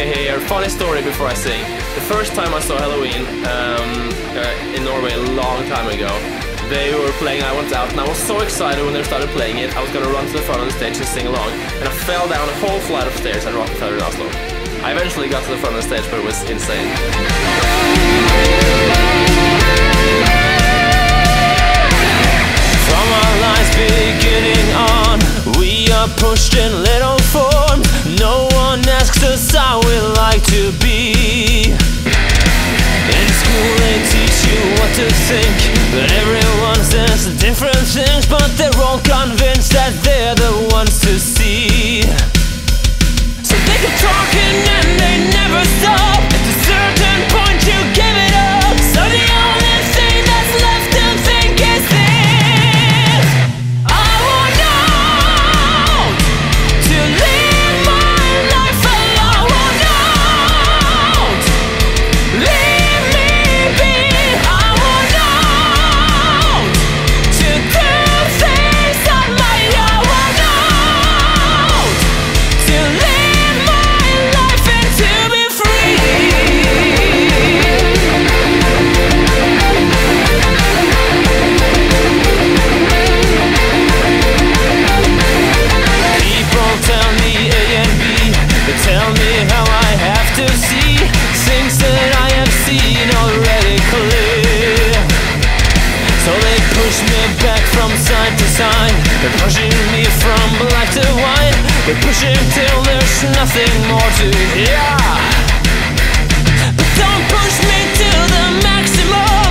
Okay, here, funny story before I sing. The first time I saw Halloween in Norway a long time ago, they were playing I Want Out, and I was so excited when they started playing it. I was gonna run to the front of the stage and sing along, and I fell down a whole flight of stairs at Rockefeller in Oslo. I eventually got to the front of the stage, but it was insane. From our lives beginning on, we are pushed in little forms. No one asks us how we like to be. In school they teach you what to think, but everyone says different things. But they're all convinced that they're the ones to see. So they keep talking and they never stop. At a certain point you give it up. So the only thing that's left to think is this: I want out to live my life alone. I want out, leave me be. I want out to do things that my I want out to live my life and to be free. People tell me A and B, they tell me how I have to see things that I have seen already clear. So they push me back from side to side. They're pushing me from black to white. They're pushing till there's nothing more to hear. But don't push me to the maximum.